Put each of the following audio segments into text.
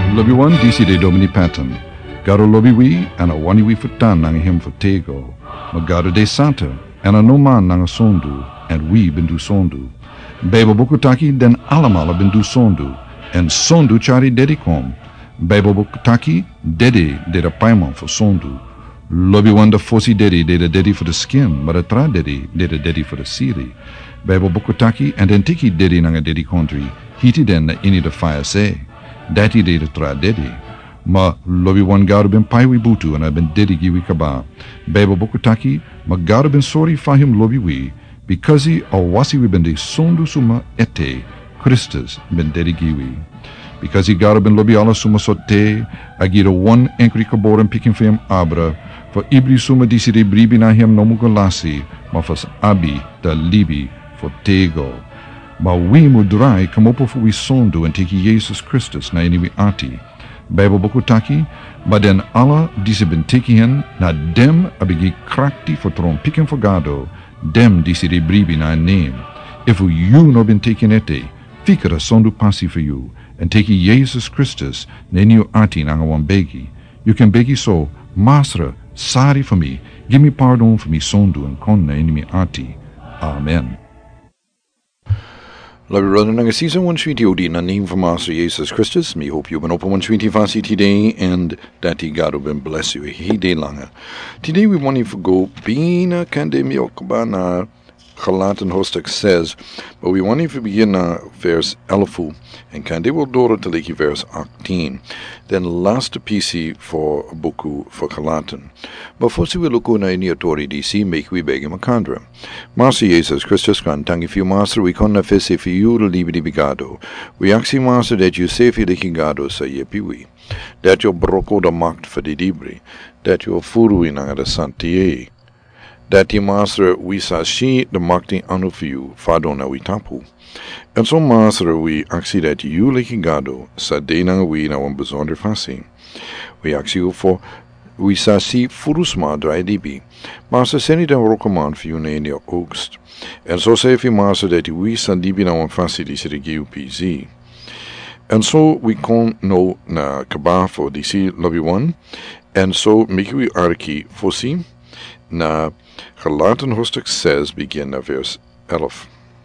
Lobiwan DC de Domini Patton. Garo lobiwi and a waniwi futan nang him for tego. Magaro de Santa and a no man nang sondu and we bindu sondu. Bebo bukutaki den alamala bindu sondu and sondu chari dedikom. Bebo bukutaki dedi de the paimon for sondu. Lobiwan the fosi dedi de the dedi for the skin, but a tra dedi de the dedi for the siri. Bebo bukutaki and then tiki dedi nang a dedi country. Hiti den the ini the fire say. Dati de the tra dedi. Ma lobi wan garu ben paiwi butu and I ben dedi giwi kaba. Bebo bukutaki ma garu ben sorry fahim lobi wi because he awasi we ben de sondu suma ete Christus ben dedi giwi. Because he garu ben lobi ala suma sote agira one enkri kaboren picking for him abra for ibri suma disi de bribi na him nomu golasi ma fas abi da libi for tego. Ma we mudrai kamopo fu we sondu and tiki Jesus Christus na iniwi ati. Bible bukutaki, maar den alle die ze ben tiki hen, na dem abigi krakti for tron pikken for gado, dem die ze de bribi na name. If you no ben taken ete, fikera sondu passi for you, and tiki Jesus Christus na iniwi ati na ngawan begi. You can begi so, Masra, sorry for me, give me pardon for me sondu and kon na iniwi ati. Amen. Love you, brother. Nanga season 120 odi na name for Master Jesus Christus. Me hope you've been open 120 fasi today and that God will been bless you. He day langa. Today we want to go bina kande miokbana Galatan Hostek says, but we want to begin verse 11 and kande will dora teleki verse 18. Then last PC for buku for Galatan. But first we look na ini authority DC make we beg him a kandra. Master Jesus Christus kan tangi few master we kon na fese for you to leave the bigado. We actually master that you say for the kingado sa yepi we. That your broko da marked for the dibri. That your furu in the santier. That your master we sa she the marketing anu for you fadona we tapu. And so master we actually that you likingado sa dena we na one bezonder fasi. We actually for we sa si furusma dry db. Master send it a recommend for you na in your oogst. And so say if you master that we sa db na one fasi di siri PZ. And so we con no na kaba for DC lobby 1. And so make we arki fosi na Galatan Hostek says begin na verse 11.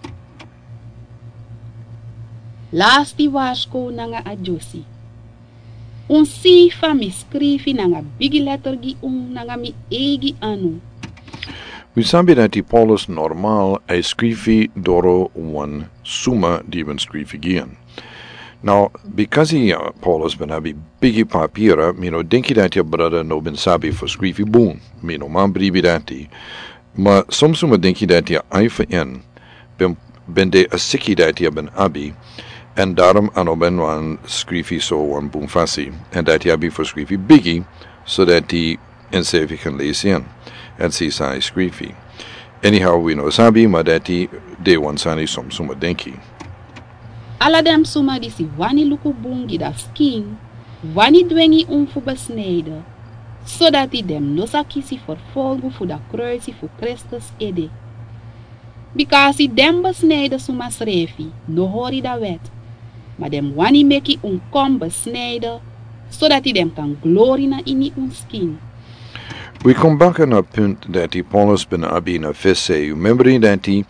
Last di wasko na nga adjosi. Un si fa mi scrivi na nga bigi letter gi na nga mi egi anu. We sabi dat die Paulus normaal ay scrivi doro one suma die ben scrivi gian. Now, because he Paulus ben abi bigi papira, denk je dat je brother no ben sabi for scrivi boon. Man bribi dati. Maar soms denk je dat je eifen in ben de a sikki dat je ben abi. En daarom ano ben wan scrivi so wan boom fasi. En dat je abi for scrivi bigi, zodat die en sevi kan lezen in. En si sai scrivi. Anyhow, we know sabi, maar dat die de wan sani soms denki. Alla dem suma disi wani luku bungi da skin, wani dwengi fu besneden, zodat die dem nosa kisi vervolgen voor da kruisi voor Christus ede. Because die dem besneden suma srefi, no hori da wet, maar dem wani meki kom besneden, zodat die dem kan glory na ini skin. We come back aan het punt dat die Paulus ben abi na visse, remembering dat die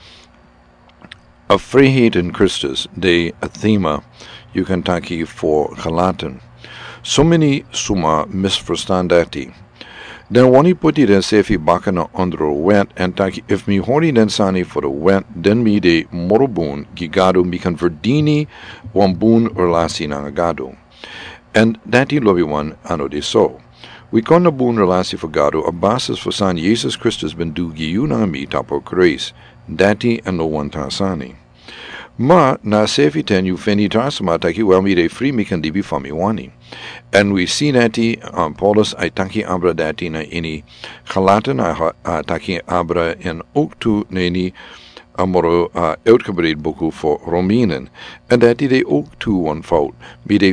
a vrijheid in Christus, de thema you can take for Galatan. So many suma misverstand dat die. Dan wanneer put die den sefi bakken onder wet en tak if mi hori den sani for the wet, den mi de morobun gigado mi kan verdini wan boon relasi na gado. En dat die lobby one ano de so. We kon na boon relasi for gado a basis for san Jesus Christus ben du giu na mi tapo grace. Dati en no one tasani. Ma na sefi ten you feni tasma taki wel mi de free mi kan dibi fami wani. And we see dati Paulus ay taki abra dati na ini Galatan ay taki abra en ook tu neni amoro uitgebreid boku voor Romeinen. En dati de ook tu one fout. Mi de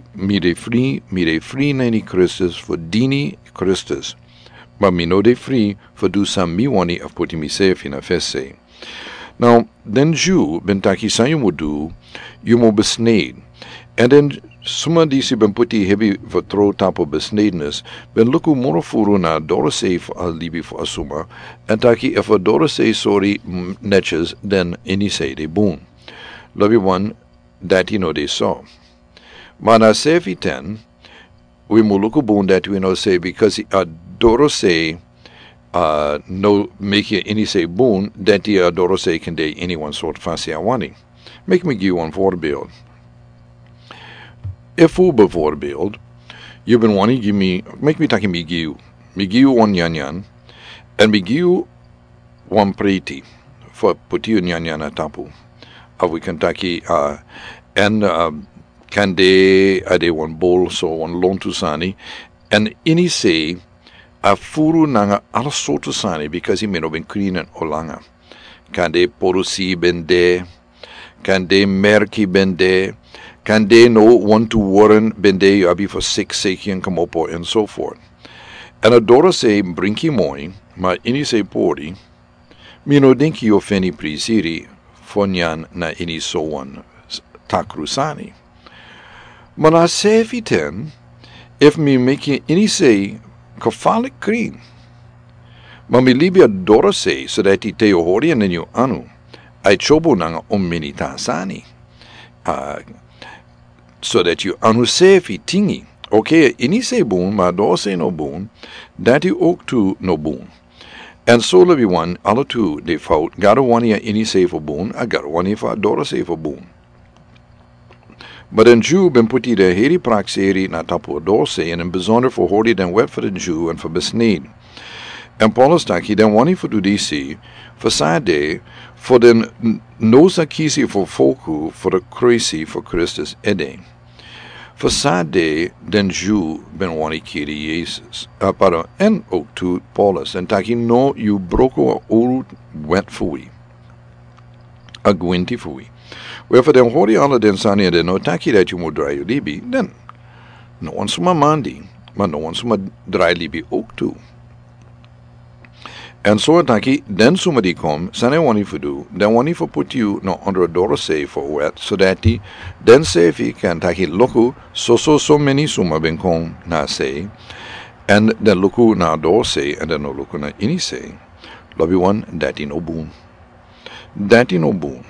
free neni Christus voor dini Christus. Maar mi no de free voor du sam mi wani of puti mi sefi na fesse. Now, then Jew ben taki sayumudu, you mo besneed. And then suma disi ben puti heavy for throw tapo besnedenis, ben luku morofuru na dorose for libi for asuma, and taki if a dorose sorry netches, then any say de boon. Lobby one that they saw. Mana sefi ten, we muluku boon that we know say because a dorose no make you any say boon that the dorose can day anyone sort of fancy awani. Make me give one voorbeeld. If u bijvoorbeeld, je bent wanneer give me, make me take me give one yan, and me give one preti, for put you yan at tapu. We can take and can they one bowl so one loan to sani, and any say a furu nanga alla so to sani because he may have been clean and olanga. Can they porusi bende, can they merki bende, can they know one to warren bende abi for 6 seki and kamopo and so forth. And a dora say brinki moi, ma ini say pori, mino dinki yo feni prisiri, fonyan na ini so one takrusani. Mana say ten, if me making any say kafalik green. Ma mi libi a dora say so that I te ohori and you anu, I chobo nanga omini tasani. So that you anu sefi tingi. Okay, ini say boon, ma do say no boon, that you ook to no boon. And so levi one, alla two, they fout, gotta one ya ini say for boon, I got one if a dora say for boon. But in Jew ben puti de heri praxeri na tapo dorse en in bijzonder voor hoorde den wet voor de Jew en voor besneed. En Paulus taki den wani voor de DC, voor sade, voor den noza kisi voor volku, voor de crazy voor Christus ede. Voor sade den Jew ben wani kiri Jezus. Pardon, en ook to Paulus. En taki no you broko oru wet fui. A gwinti fui. Wherefore den hori alle den sani den no taki dat you moet draai libi, den no one suma mandi, maar no one suma draai libi ook toe. En so taki den suma die kom, sane wani for do, den wani for put you no under a door say for wet, so that die den sefi kan taki loku so many suma ben kom na say, and den loku na door say, and den no loku na ini say. Lobby one, dati no boon. Dati no boon.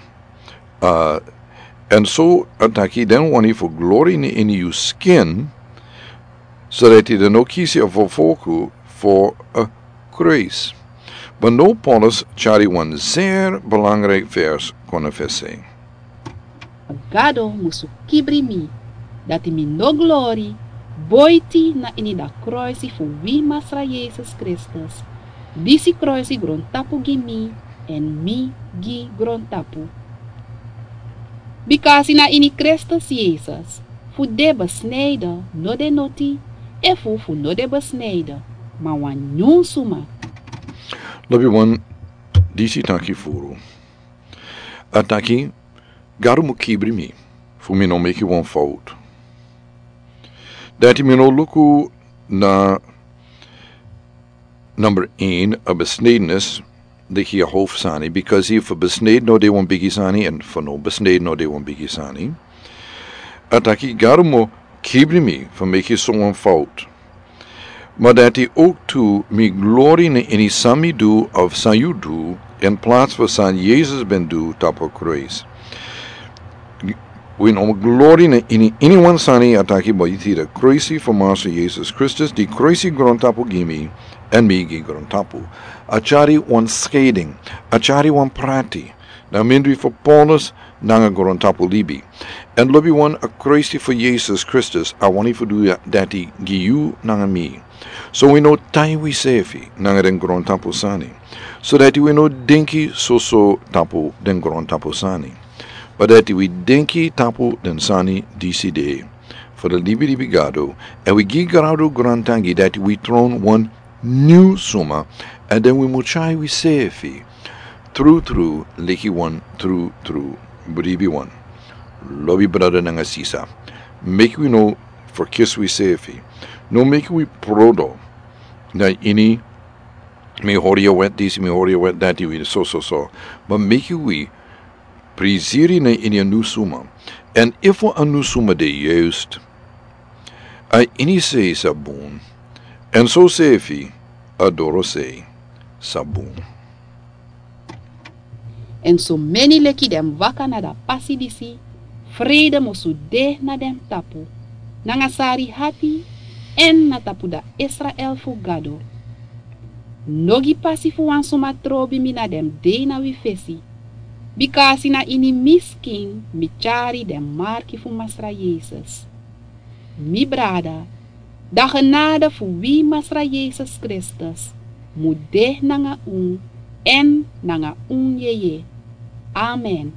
And so taki den wani for glory in you skin, so that he no kisi of volku for a grace. Maar no Paulus chari one zeer belangrijk vers kon verse. Gado musu kibri mi, dat mi no glory, boiti na ini da kruisi fu wi masra Jesus Christus. Disi kruisi grontapu gi mi, en mi gi grontapu. Because na ini Christus Jesus, fu de besneden, no de noti, e fu no de besneden, ma wan nyun suma. Lobby one, disi taki furu. Ataki, garu mu kibri mi, fu mi no make one fault. Dati mi no luku na number 1, a besnedenis, de hier hoofdsani, because he for besneden no de one bigisani, and for no besneden no de one bigisani. Ataki, garu mu kibri mi, for make so one fault. Maar dat hij ook toe mi glorie in die sami doe of san you doe, in plaats van san Jezus ben doe, tapo kruis. We no glorie in anyone sani ataki boiti de kruisi voor Master Jezus Christus, die kruisi grontapo gimi, en mi gi grontapo. Achari one skating, achari one prati, na mindri voor Paulus, nanga grontapo libi. En lobby one a kruisi voor Jezus Christus, I want to do that he gi you nanga mi. So we know tai we sefi nanga den gron tapu sani. So that we know dinki so tapu den gron tapu sani. But that we dinki tapu den sani disi day. For the libi gado, and we gigarado grantangi that we thrown one new suma, and then we muchai we sefi. True, liki one, true, bribi one. Lobby brother nanga sisa. Make we know for kiss we sefi. No make we prodo na ini me horia wet this me horia wet that we so. But make we Priziri na in anu suma. En ifo anu suma de juist. A ini sei sabun. En so sefi adoro sei sabun. En so many leki dem waka na da pasi disi, vrede mosu de na dem tapu, nanga sari hati, en na tapu da Israel fu gado. Nogi pasi fu wan suma trobi mi na dem de na wi fesi, bikasi na ini misking mi chari dem marki fu Masra Jezus. Mi brada, da genade fu wi Masra Jezus Christus, mu de nanga en nanga yeye. Amen.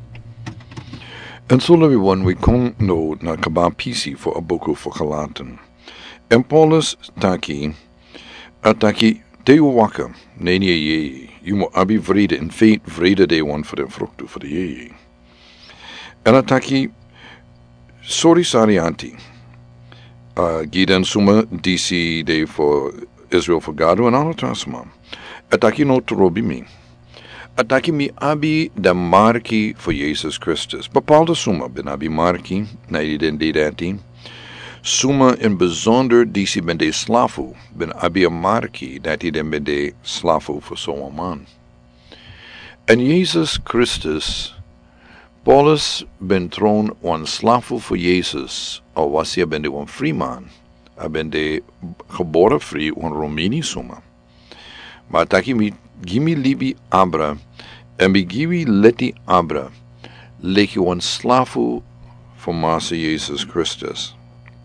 En so everyone we kon no na kaba pisi for a boku for Galaten. En Paulus taki ataki de waka neni ye you mo abi vrede in feit vrede de one for the fruktu for the ye. En ataki sorry sarianti. Gidan suma DC de for Israel for Gado and Alatasma. Ataki no trobi mi. Ataki mi abi da marki voor Jezus Christus. Bepaalde summa ben abi marki, na identiteit. Summa in bijzonder die ben de slafu, ben abi a marki, dat hij den ben de slafu voor zo'n man. En Jezus Christus, Paulus ben troon wan slafu voor Jezus, al was hij ben de wan free man. Hij ben de geboren free wan Romini summa. Maar taki mi gimi libi abra, en mi givi leti abra, leki wan slafu voor Massa Jezus Christus.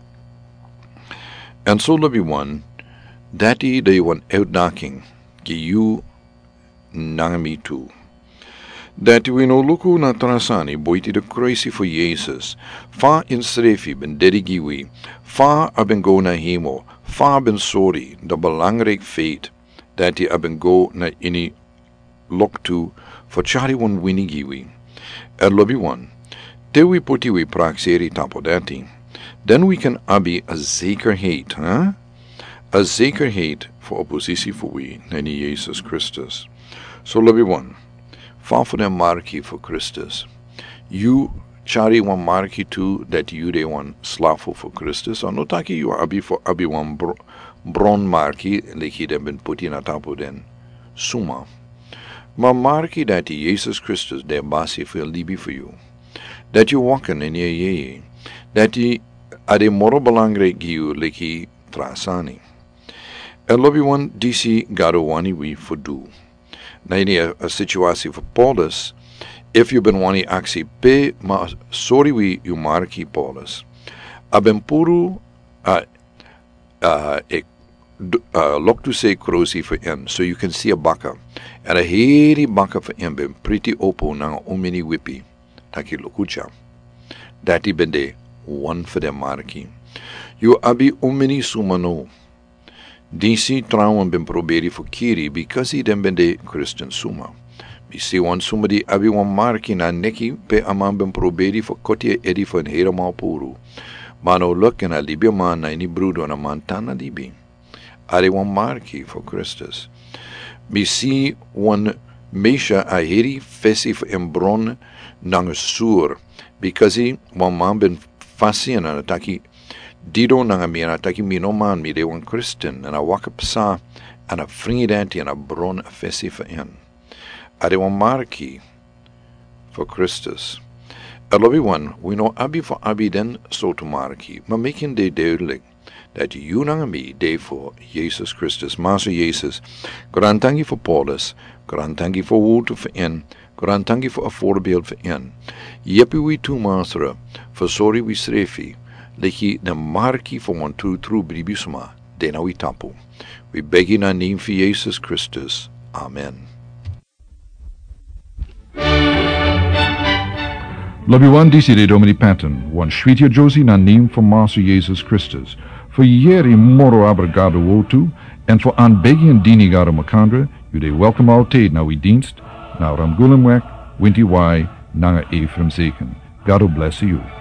En zo libi wan, dati de wan uitdaking, ki you nangami tu. Dati we no luku na trasani, boiti de crazy voor Jezus, fa in srefi ben dedi giwi, fa aben go na hemo, fa ben sorry, de belangrijk feit, dat hij aben go na ini lok tu for chari wan winigiwi. Lobi wan, te we puti we praxeri tapo dati, then we can abi a zekerheid, huh? A zekerheid voor oppositie voor we, neni Jezus Christus. So lobi wan, fa for dem marki for Christus. You chari wan marki tu that you de wan slafu for Christus, or notaki you abi for abi wan bron marki, leki dem ben puti na tapo den suma. Maar marki dat Jezus Christus de basi voor libi voor you. Dat je wakken in je. Dat je ade moro belangrijk giu leki trasani. En lobi wan disi gado wani we for do. Na ini a situatie voor Paulus. If you ben wani aksi pe ma sorry we you marki Paulus. Aben puru look to say krosi for him, so you can see a baka. En a heri baka for him ben pretty opo na omini whippy. Taki lokucha. Dati ben de one for the marki. You abi omini sumano. DC trouwen ben proberi for kiri because he den ben de Christian suma. Bisi wan suma di abi wan marki na neki pe aman ben proberi for kotia edi for en helemaal puru. Mano look en a libya man na ini brudo na mantana libi. Are wan marki for Christus. Bisi wan meisha a heri fesi for embron nang sur because he wan man ben fasien na taki dido nang mi na taki mi no man mi de wan Christian en a waka psa en a fringidanti en a bron a fesi for en. Are wan marki for Christus. Lobi wan, we know abi for abi den so to marki, maar making de duidelijk dat you nang mi de voor Jezus Christus, Master Jezus, garantangi voor Paulus, garantangi voor woord voor en, garantangi voor een voorbeeld voor en. Jepi we tu master, voor sorry we srefi, leki de marki voor one true bribisma, dena we tapu. We beg in our name for Jesus Christus. Amen. Lobi wan disi de Domini Patton, wan schwitje Josie na neem van Master Jezus Christus. Voor jeri moro abrigado wotu, en voor aanbegi en dini gado makandre, u de welkom altijd na uw dienst, na Ramgulemwek, Winti Wai, na Ephraim Zeken. God bless you.